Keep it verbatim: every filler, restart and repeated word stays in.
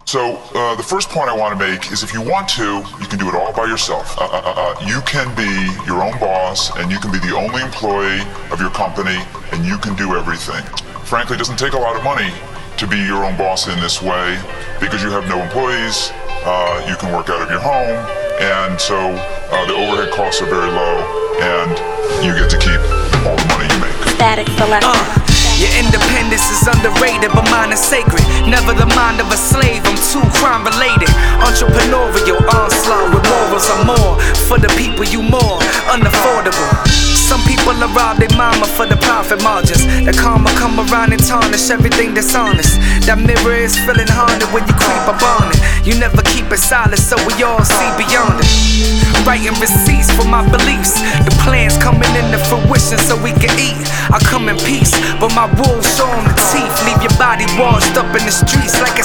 So uh, the first point I want to make is if you want to, you can do it all by yourself. Uh, uh, uh, you can be your own boss, and you can be the only employee of your company, and you can do everything. Frankly, it doesn't take a lot of money to be your own boss in this way because you have no employees, uh, you can work out of your home, and so uh, the overhead costs are very low, and you get to keep all the money you make. Static Selector. Uh. Your independence is underrated, but mine is sacred. Never the mind of a slave, I'm too crime related. Entrepreneurial onslaught with morals are more. For the people you more, unaffordable. Some people are rob their mama for the profit margins. The karma come around and tarnish everything that's honest. That mirror is feeling haunted when you creep up on it. You never keep it silent, so we all see beyond it. Writing receipts for my beliefs. The plans coming into fruition so we can eat. I come in peace, but my rules show on the teeth. Leave your body washed up in the streets like a